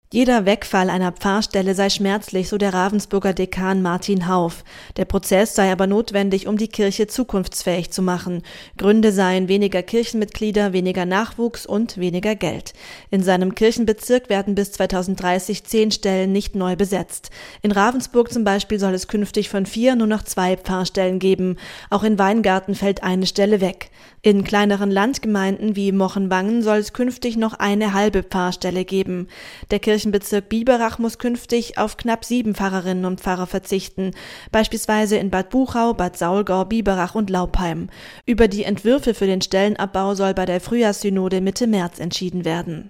Jeder Wegfall einer Pfarrstelle sei schmerzlich, so der Ravensburger Dekan Martin Hauff. Der Prozess sei aber notwendig, um die Kirche zukunftsfähig zu machen. Gründe seien weniger Kirchenmitglieder, weniger Nachwuchs und weniger Geld. In seinem Kirchenbezirk werden bis 2030 10 Stellen nicht neu besetzt. In Ravensburg zum Beispiel soll es künftig von 4 nur noch 2 Pfarrstellen geben. Auch in Weingarten fällt eine Stelle weg. In kleineren Landgemeinden wie Mochenwangen soll es künftig noch eine halbe Pfarrstelle geben. Der Kirchenbezirk Biberach muss künftig auf knapp 7 Pfarrerinnen und Pfarrer verzichten, beispielsweise in Bad Buchau, Bad Saulgau, Biberach und Laupheim. Über die Entwürfe für den Stellenabbau soll bei der Frühjahrssynode Mitte März entschieden werden.